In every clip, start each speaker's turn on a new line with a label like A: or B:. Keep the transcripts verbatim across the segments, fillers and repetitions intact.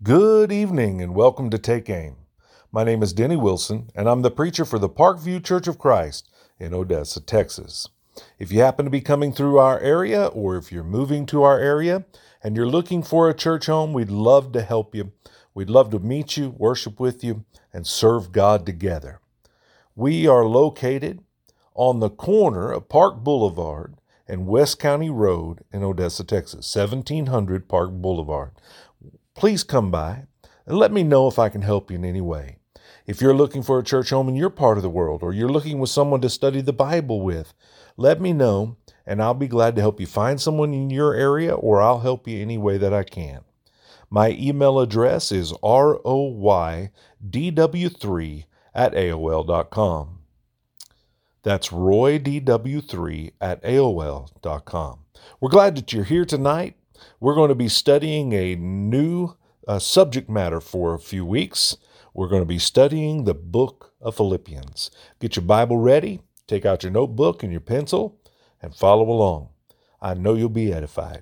A: Good evening and welcome to Take Aim. My name is Denny Wilson and I'm the preacher for the Parkview Church of Christ in Odessa, Texas. If you happen to be coming through our area or if you're moving to our area and you're looking for a church home, we'd love to help you. We'd love to meet you, worship with you, and serve God together. We are located on the corner of Park Boulevard and West County Road in Odessa, Texas, seventeen hundred Park Boulevard. Please come by and let me know if I can help you in any way. If you're looking for a church home in your part of the world or you're looking with someone to study the Bible with, let me know and I'll be glad to help you find someone in your area or I'll help you any way that I can. My email address is R O Y D W three at A O L dot com. That's roy d w three at A O L dot com. We're glad that you're here tonight. We're going to be studying a new uh, subject matter for a few weeks. We're going to be studying the book of Philippians. Get your Bible ready, take out your notebook and your pencil, and follow along. I know you'll be edified.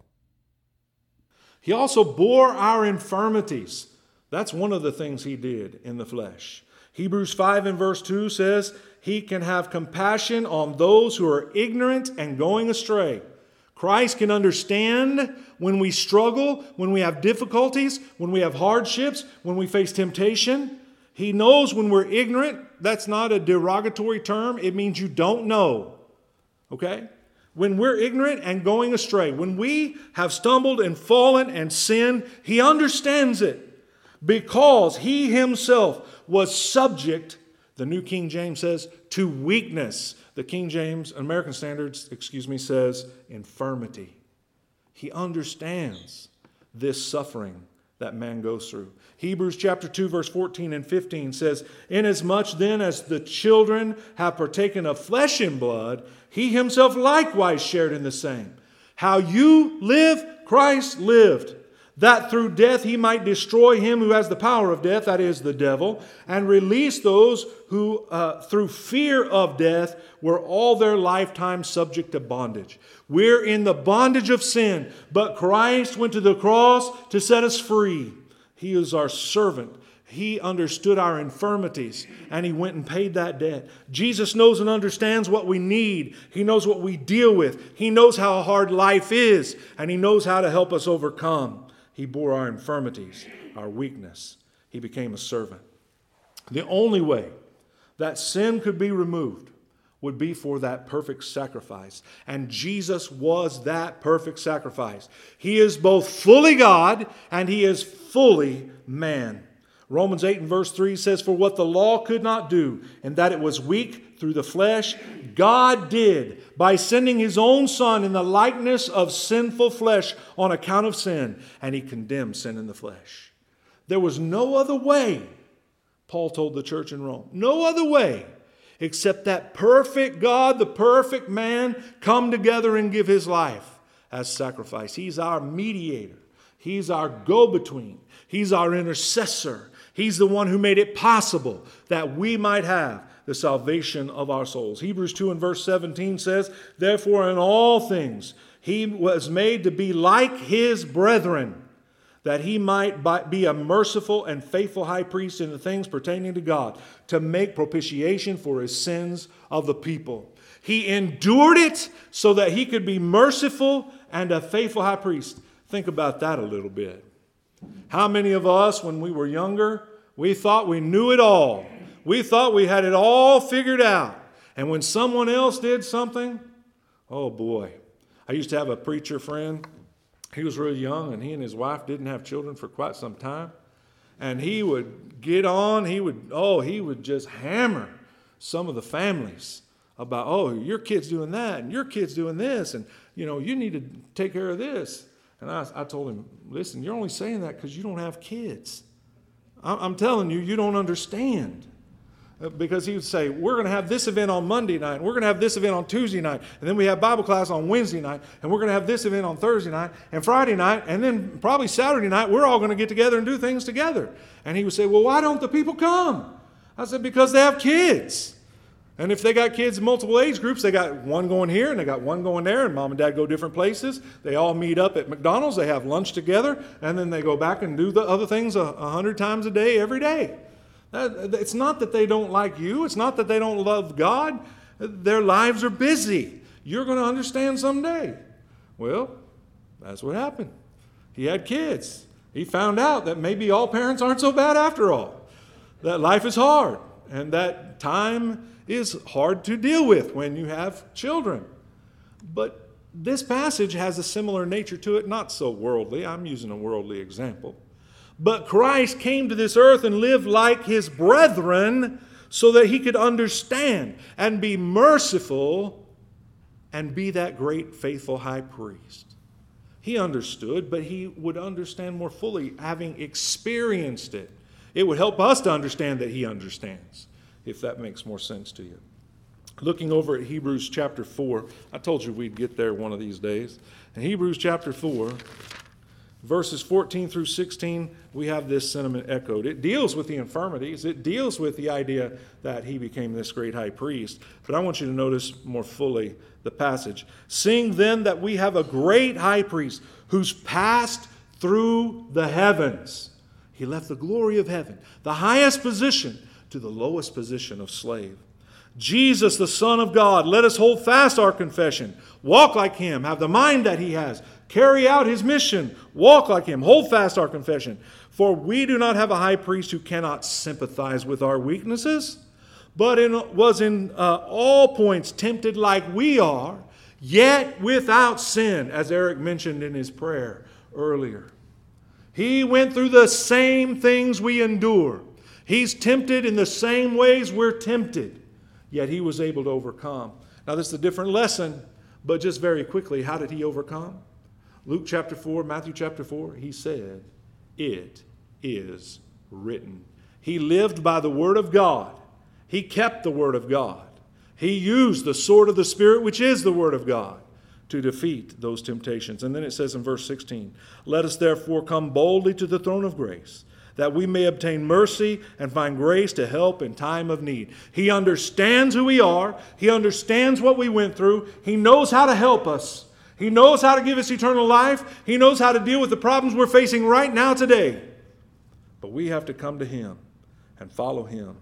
B: He also bore our infirmities. That's one of the things he did in the flesh. Hebrews five and verse two says, he can have compassion on those who are ignorant and going astray. Christ can understand when we struggle, when we have difficulties, when we have hardships, when we face temptation. He knows when we're ignorant. That's not a derogatory term. It means you don't know. Okay? When we're ignorant and going astray, when we have stumbled and fallen and sinned, He understands it because He Himself was subject, the New King James says, to weakness. The King James, American Standards, excuse me, says infirmity. He understands this suffering that man goes through. Hebrews chapter two, verse fourteen and fifteen says, inasmuch then as the children have partaken of flesh and blood, He Himself likewise shared in the same. How you live, Christ lived, that through death He might destroy him who has the power of death, that is the devil, and release those who uh, through fear of death were all their lifetime subject to bondage. We're in the bondage of sin, but Christ went to the cross to set us free. He is our servant. He understood our infirmities and He went and paid that debt. Jesus knows and understands what we need. He knows what we deal with. He knows how hard life is and He knows how to help us overcome. He bore our infirmities, our weakness. He became a servant. The only way that sin could be removed would be for that perfect sacrifice. And Jesus was that perfect sacrifice. He is both fully God and He is fully man. Romans eight and verse three says, for what the law could not do, in that it was weak through the flesh, God did by sending His own Son in the likeness of sinful flesh on account of sin, and He condemned sin in the flesh. There was no other way, Paul told the church in Rome, no other way except that perfect God, the perfect man, come together and give His life as sacrifice. He's our mediator. He's our go-between. He's our intercessor. He's the one who made it possible that we might have the salvation of our souls. Hebrews two and verse seventeen says, therefore in all things He was made to be like His brethren, that He might be a merciful and faithful high priest in the things pertaining to God, to make propitiation for His sins of the people. He endured it so that He could be merciful and a faithful high priest. Think about that a little bit. How many of us, when we were younger, we thought we knew it all. We thought we had it all figured out. And when someone else did something, oh boy. I used to have a preacher friend. He was really young and he and his wife didn't have children for quite some time. And he would get on, he would, oh, he would just hammer some of the families about, oh, your kid's doing that and your kid's doing this. And, you know, you need to take care of this. And I, I told him, listen, you're only saying that because you don't have kids. I'm, I'm telling you, you don't understand. Because he would say, we're going to have this event on Monday night, and we're going to have this event on Tuesday night, and then we have Bible class on Wednesday night, and we're going to have this event on Thursday night, and Friday night, and then probably Saturday night, we're all going to get together and do things together. And he would say, well, why don't the people come? I said, because they have kids. And if they got kids in multiple age groups, they got one going here and they got one going there, and mom and dad go different places. They all meet up at McDonald's, they have lunch together, and then they go back and do the other things a, a hundred times a day, every day. That, it's not that they don't like you. It's not that they don't love God. Their lives are busy. You're going to understand someday. Well, that's what happened. He had kids. He found out that maybe all parents aren't so bad after all. That life is hard, and that time is hard to deal with when you have children. But this passage has a similar nature to it, not so worldly. I'm using a worldly example. But Christ came to this earth and lived like his brethren so that he could understand and be merciful and be that great faithful high priest. He understood, but he would understand more fully having experienced it. It would help us to understand that he understands, if that makes more sense to you. Looking over at Hebrews chapter four, I told you we'd get there one of these days. In Hebrews chapter four, verses fourteen through sixteen, we have this sentiment echoed. It deals with the infirmities. It deals with the idea that he became this great high priest. But I want you to notice more fully the passage. Seeing then that we have a great high priest who's passed through the heavens. He left the glory of heaven, the highest position, to the lowest position of slave. Jesus, the Son of God, let us hold fast our confession. Walk like him, have the mind that he has. Carry out his mission. Walk like him. Hold fast our confession. For we do not have a high priest who cannot sympathize with our weaknesses, but in, was in uh, all points tempted like we are, yet without sin, as Eric mentioned in his prayer earlier. He went through the same things we endure. He's tempted in the same ways we're tempted, yet he was able to overcome. Now, this is a different lesson, but just very quickly, how did he overcome? Luke chapter four, Matthew chapter four, he said, "It is written." He lived by the word of God. He kept the word of God. He used the sword of the Spirit, which is the word of God, to defeat those temptations. And then it says in verse sixteen, "Let us therefore come boldly to the throne of grace, that we may obtain mercy and find grace to help in time of need." He understands who we are. He understands what we went through. He knows how to help us. He knows how to give us eternal life. He knows how to deal with the problems we're facing right now today. But we have to come to him and follow him.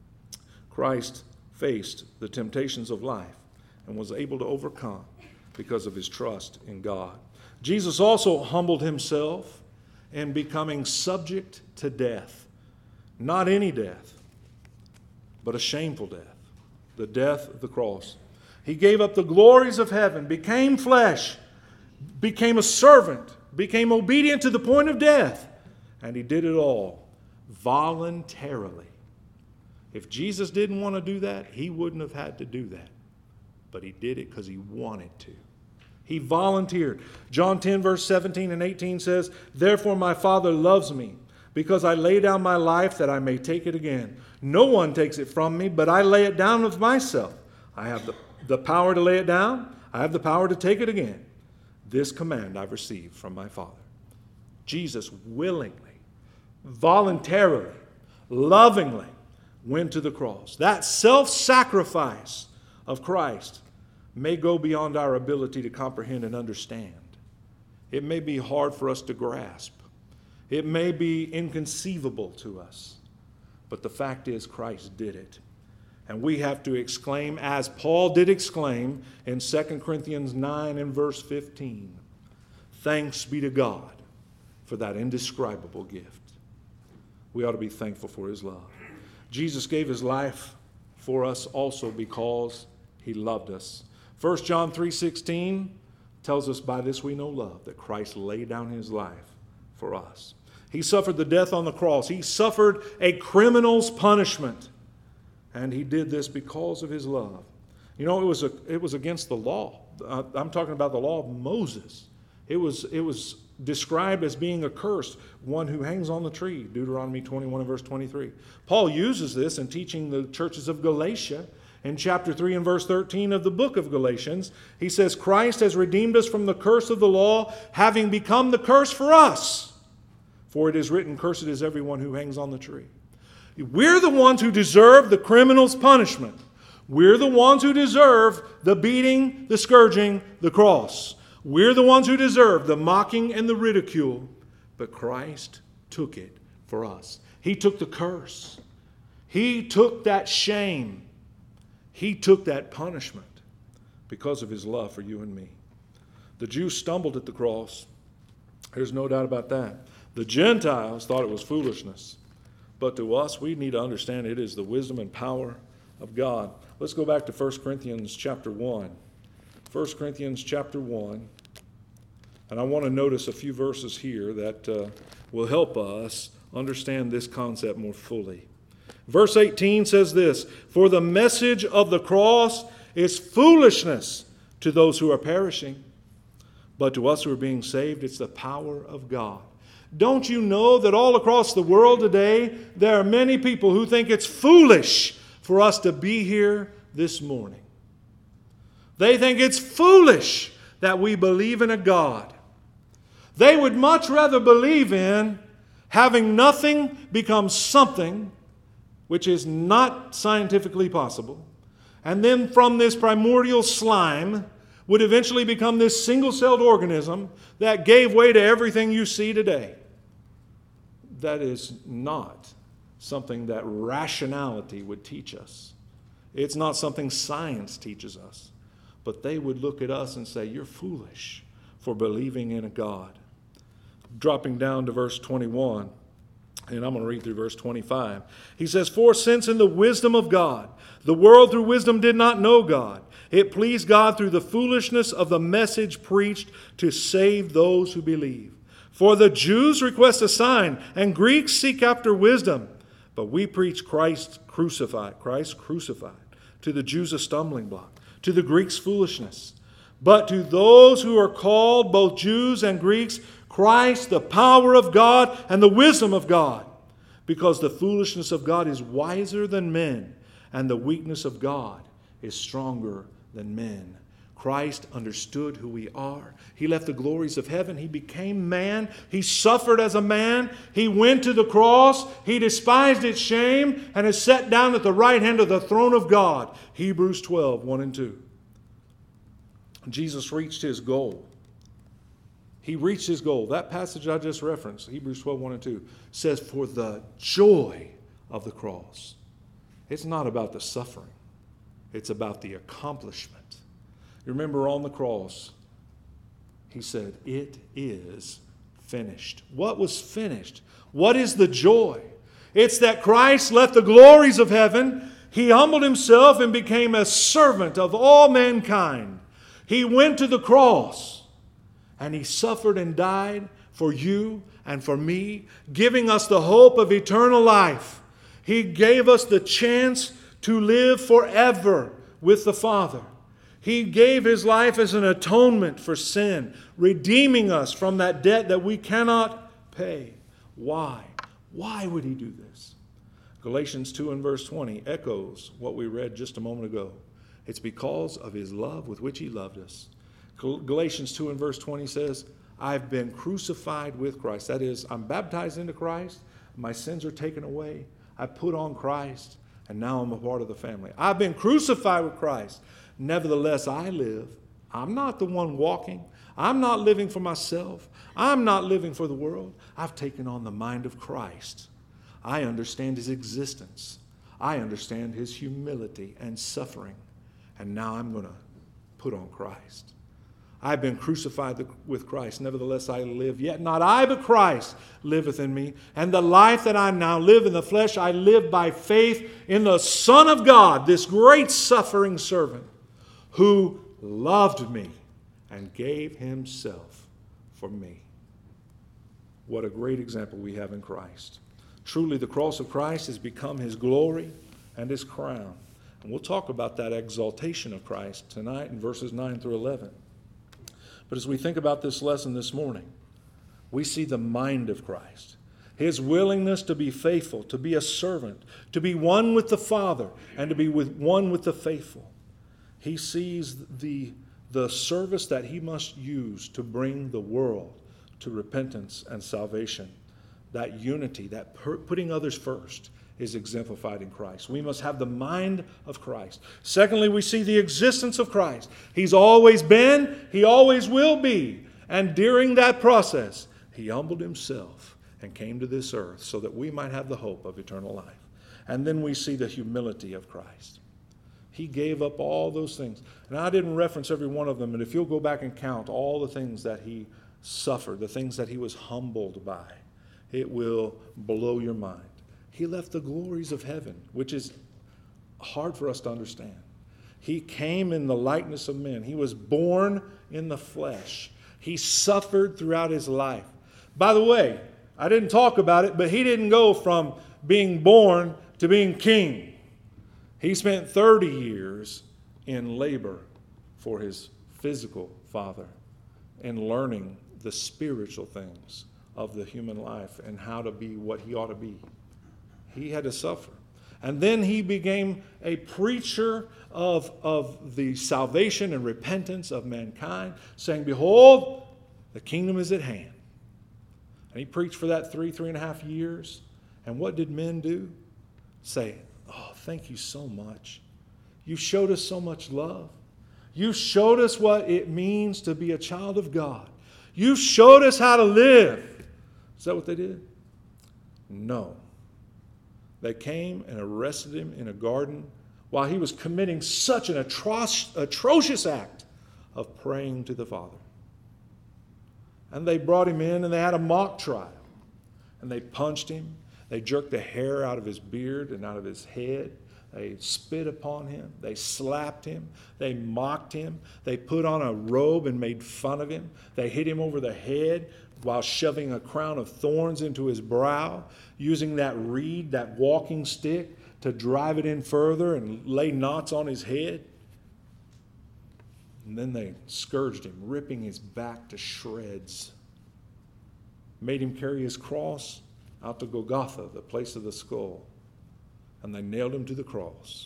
B: Christ faced the temptations of life and was able to overcome because of his trust in God. Jesus also humbled himself in becoming subject to death. Not any death, but a shameful death. The death of the cross. He gave up the glories of heaven, became flesh, became a servant, became obedient to the point of death. And he did it all voluntarily. If Jesus didn't want to do that, he wouldn't have had to do that. But he did it because he wanted to. He volunteered. John ten, verse seventeen and eighteen says, "Therefore my Father loves me, because I lay down my life that I may take it again. No one takes it from me, but I lay it down of myself. I have the, the power to lay it down. I have the power to take it again. This command I've received from my Father." Jesus willingly, voluntarily, lovingly went to the cross. That self-sacrifice of Christ may go beyond our ability to comprehend and understand. It may be hard for us to grasp. It may be inconceivable to us. But the fact is, Christ did it. And we have to exclaim, as Paul did exclaim in Second Corinthians nine and verse fifteen, "Thanks be to God for that indescribable gift." We ought to be thankful for his love. Jesus gave his life for us also because he loved us. First John three sixteen tells us, "By this we know love, that Christ laid down his life for us." He suffered the death on the cross. He suffered a criminal's punishment. And he did this because of his love. You know, it was a, it was against the law. Uh, I'm talking about the law of Moses. It was, it was described as being accursed, one who hangs on the tree, Deuteronomy twenty-one and verse twenty-three. Paul uses this in teaching the churches of Galatia. In chapter three and verse thirteen of the book of Galatians, he says, "Christ has redeemed us from the curse of the law, having become the curse for us. For it is written, cursed is everyone who hangs on the tree." We're the ones who deserve the criminal's punishment. We're the ones who deserve the beating, the scourging, the cross. We're the ones who deserve the mocking and the ridicule. But Christ took it for us. He took the curse. He took that shame. He took that punishment because of his love for you and me. The Jews stumbled at the cross. There's no doubt about that. The Gentiles thought it was foolishness. But to us, we need to understand it is the wisdom and power of God. Let's go back to First Corinthians chapter one. First Corinthians chapter one. And I want to notice a few verses here that uh, will help us understand this concept more fully. Verse eighteen says this, "For the message of the cross is foolishness to those who are perishing, but to us who are being saved, it's the power of God." Don't you know that all across the world today, there are many people who think it's foolish for us to be here this morning? They think it's foolish that we believe in a God. They would much rather believe in having nothing become something, which is not scientifically possible, and then from this primordial slime would eventually become this single-celled organism that gave way to everything you see today. That is not something that rationality would teach us. It's not something science teaches us. But they would look at us and say, "You're foolish for believing in a God." Dropping down to verse twenty-one, and I'm going to read through verse twenty-five. He says, "For since in the wisdom of God, the world through wisdom did not know God, it pleased God through the foolishness of the message preached to save those who believe. For the Jews request a sign, and Greeks seek after wisdom. But we preach Christ crucified, Christ crucified. To the Jews a stumbling block, to the Greeks foolishness. But to those who are called, both Jews and Greeks, Christ, the power of God and the wisdom of God. Because the foolishness of God is wiser than men, and the weakness of God is stronger than men." Christ understood who we are. He left the glories of heaven. He became man. He suffered as a man. He went to the cross. He despised its shame and is set down at the right hand of the throne of God. Hebrews twelve, one and two. Jesus reached his goal. He reached his goal. That passage I just referenced, Hebrews twelve, one and two, says, "For the joy of the cross." It's not about the suffering. It's about the accomplishment. You remember on the cross, he said, "It is finished." What was finished? What is the joy? It's that Christ left the glories of heaven. He humbled himself and became a servant of all mankind. He went to the cross and he suffered and died for you and for me, giving us the hope of eternal life. He gave us the chance to live forever with the Father. He gave his life as an atonement for sin, redeeming us from that debt that we cannot pay. Why? Why would he do this? Galatians two and verse twenty echoes what we read just a moment ago. It's because of his love with which he loved us. Galatians two and verse twenty says, "I've been crucified with Christ." That is, I'm baptized into Christ. My sins are taken away. I put on Christ, and now I'm a part of the family. I've been crucified with Christ. Nevertheless, I live. I'm not the one walking. I'm not living for myself. I'm not living for the world. I've taken on the mind of Christ. I understand his existence. I understand his humility and suffering. And now I'm going to put on Christ. I've been crucified with Christ. Nevertheless, I live. Yet not I, but Christ liveth in me. And the life that I now live in the flesh, I live by faith in the Son of God, this great suffering servant, who loved me and gave himself for me. What a great example we have in Christ. Truly, the cross of Christ has become his glory and his crown. And we'll talk about that exaltation of Christ tonight in verses nine through eleven. But as we think about this lesson this morning, we see the mind of Christ. His willingness to be faithful, to be a servant, to be one with the Father, and to be with one with the faithful. He sees the, the service that he must use to bring the world to repentance and salvation. That unity, that per, putting others first, is exemplified in Christ. We must have the mind of Christ. Secondly, we see the existence of Christ. He's always been, he always will be. And during that process, he humbled himself and came to this earth so that we might have the hope of eternal life. And then we see the humility of Christ. He gave up all those things. And I didn't reference every one of them, but if you'll go back and count all the things that he suffered, the things that he was humbled by, it will blow your mind. He left the glories of heaven, which is hard for us to understand. He came in the likeness of men. He was born in the flesh. He suffered throughout his life. By the way, I didn't talk about it, but he didn't go from being born to being king. He spent thirty years in labor for his physical father and learning the spiritual things of the human life and how to be what he ought to be. He had to suffer. And then he became a preacher of, of the salvation and repentance of mankind, saying, behold, the kingdom is at hand. And he preached for that three, three and a half years. And what did men do? Say, oh, thank you so much. You showed us so much love. You showed us what it means to be a child of God. You showed us how to live. Is that what they did? No. They came and arrested him in a garden while he was committing such an atro- atrocious act of praying to the Father. And they brought him in and they had a mock trial. And they punched him. They jerked the hair out of his beard and out of his head. They spit upon him. They slapped him. They mocked him. They put on a robe and made fun of him. They hit him over the head while shoving a crown of thorns into his brow, using that reed, that walking stick, to drive it in further and lay knots on his head. And then they scourged him, ripping his back to shreds. Made him carry his cross out to Golgotha, the place of the skull. And they nailed him to the cross.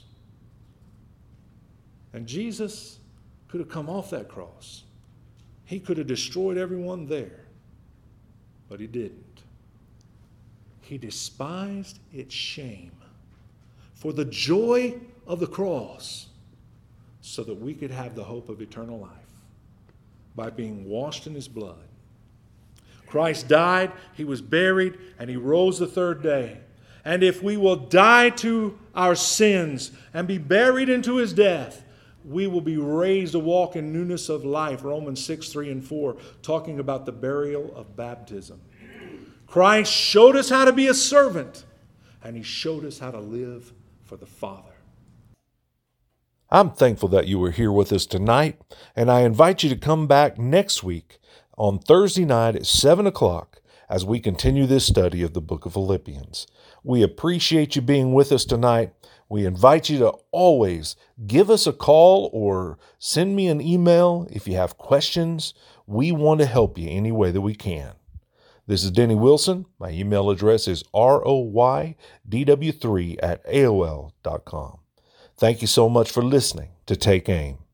B: And Jesus could have come off that cross. He could have destroyed everyone there. But he didn't. He despised its shame for the joy of the cross, so that we could have the hope of eternal life by being washed in his blood. Christ died, he was buried, and he rose the third day. And if we will die to our sins and be buried into his death, we will be raised to walk in newness of life. Romans six, three and four, talking about the burial of baptism. Christ showed us how to be a servant, and he showed us how to live for the Father.
A: I'm thankful that you were here with us tonight, and I invite you to come back next week on Thursday night at seven o'clock as we continue this study of the book of Philippians. We appreciate you being with us tonight. We invite you to always give us a call or send me an email if you have questions. We want to help you any way that we can. This is Denny Wilson. My email address is R O Y D W three at A O L dot com. Thank you so much for listening to Take Aim.